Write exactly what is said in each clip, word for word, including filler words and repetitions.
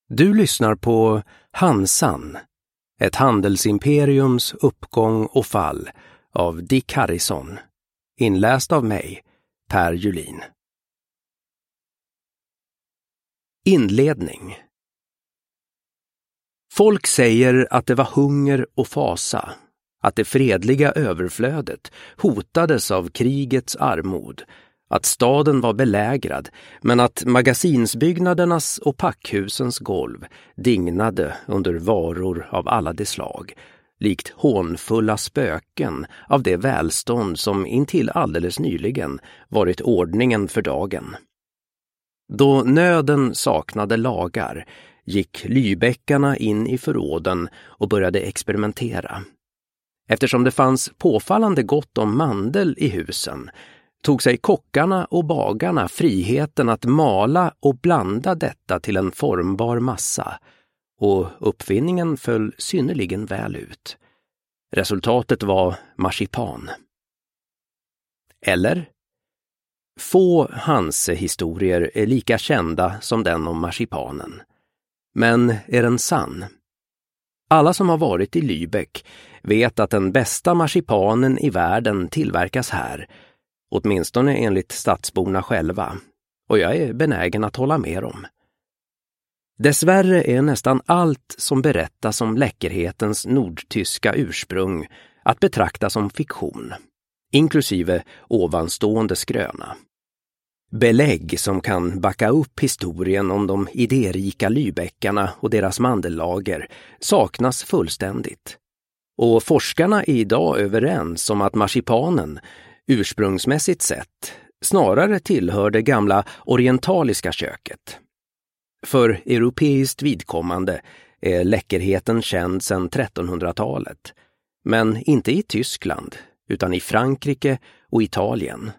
Du lyssnar på Hansan, ett handelsimperiums uppgång och fall av Dick Harrison, inläst av mig, Per Julin. Inledning. Folk säger att det var hunger och fasa, att det fredliga överflödet hotades av krigets armod, att staden var belägrad, men att magasinsbyggnadernas och packhusens golv dignade under varor av alla de slag, likt hånfulla spöken av det välstånd som intill alldeles nyligen varit ordningen för dagen. Då nöden saknade lagar gick Lübeckarna in i förråden och började experimentera. Eftersom det fanns påfallande gott om mandel i husen tog sig kockarna och bagarna friheten att mala och blanda detta till en formbar massa, och uppfinningen föll synnerligen väl ut. Resultatet var marsipan. Eller? Få Hanse-historier är lika kända som den om marsipanen. Men är den sann? Alla som har varit i Lübeck vet att den bästa marsipanen i världen tillverkas här, åtminstone enligt stadsborna själva, och jag är benägen att hålla med om. Dessvärre är nästan allt som berättas om läckerhetens nordtyska ursprung att betrakta som fiktion, inklusive ovanstående skröna. Belägg som kan backa upp historien om de idérika Lübeckarna och deras mandellager saknas fullständigt. Och forskarna är idag överens om att marsipanen, ursprungsmässigt sett, snarare tillhör det gamla orientaliska köket. För europeiskt vidkommande är läckerheten känd sedan trettonhundratalet, men inte i Tyskland utan i Frankrike och Italien.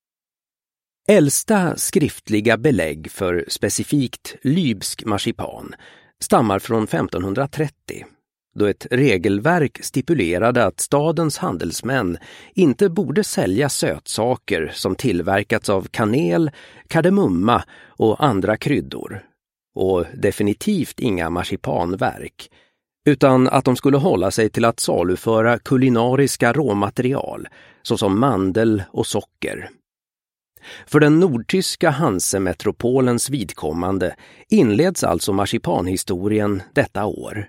Äldsta skriftliga belägg för specifikt lybsk marsipan stammar från femtonhundratrettio, då ett regelverk stipulerade att stadens handelsmän inte borde sälja sötsaker som tillverkats av kanel, kardemumma och andra kryddor, och definitivt inga marsipanverk, utan att de skulle hålla sig till att saluföra kulinariska råmaterial såsom mandel och socker. För den nordtyska Hansemetropolens vidkommande inleds alltså marsipanhistorien detta år.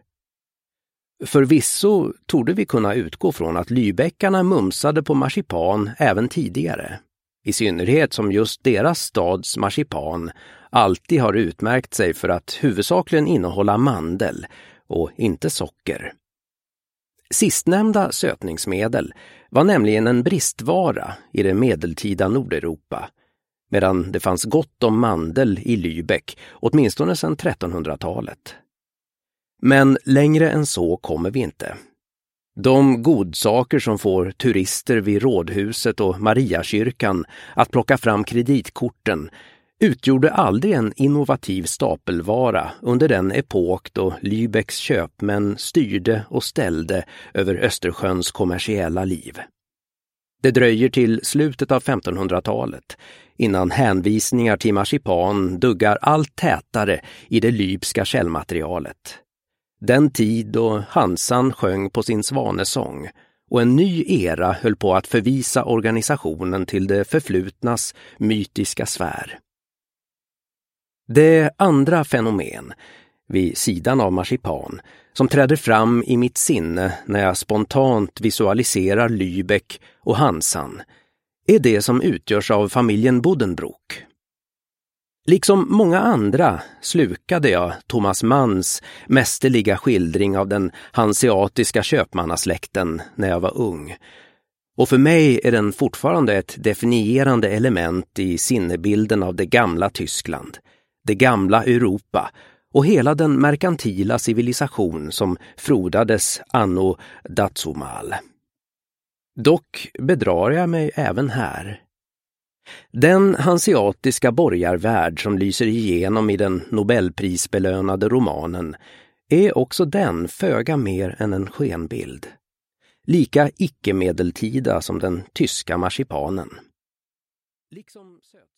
Förvisso torde vi kunna utgå från att Lübeckarna mumsade på marsipan även tidigare, i synnerhet som just deras stads marsipan alltid har utmärkt sig för att huvudsakligen innehålla mandel och inte socker. Sistnämnda sötningsmedel var nämligen en bristvara i det medeltida Nordeuropa, medan det fanns gott om mandel i Lübeck, åtminstone sedan trettonhundratalet. Men längre än så kommer vi inte. De godsaker som får turister vid rådhuset och Mariakyrkan att plocka fram kreditkorten utgjorde aldrig en innovativ stapelvara under den epok då Lübecks köpmän styrde och ställde över Östersjöns kommersiella liv. Det dröjer till slutet av femtonhundratalet innan hänvisningar till marsipan duggar allt tätare i det lybska källmaterialet. Den tid då Hansan sjöng på sin svanesång och en ny era höll på att förvisa organisationen till det förflutnas mytiska sfär. Det andra fenomen, vid sidan av marsipan, som träder fram i mitt sinne när jag spontant visualiserar Lübeck och Hansan, är det som utgörs av familjen Buddenbrook. Liksom många andra slukade jag Thomas Manns mästerliga skildring av den hanseatiska köpmannasläkten när jag var ung. Och för mig är den fortfarande ett definierande element i sinnebilden av det gamla Tyskland, det gamla Europa och hela den merkantila civilisation som frodades anno dazumal. Dock bedrar jag mig även här. Den hanseatiska borgarvärld som lyser igenom i den nobelprisbelönade romanen är också den föga mer än en skenbild. Lika icke-medeltida som den tyska marsipanen. Liksom söt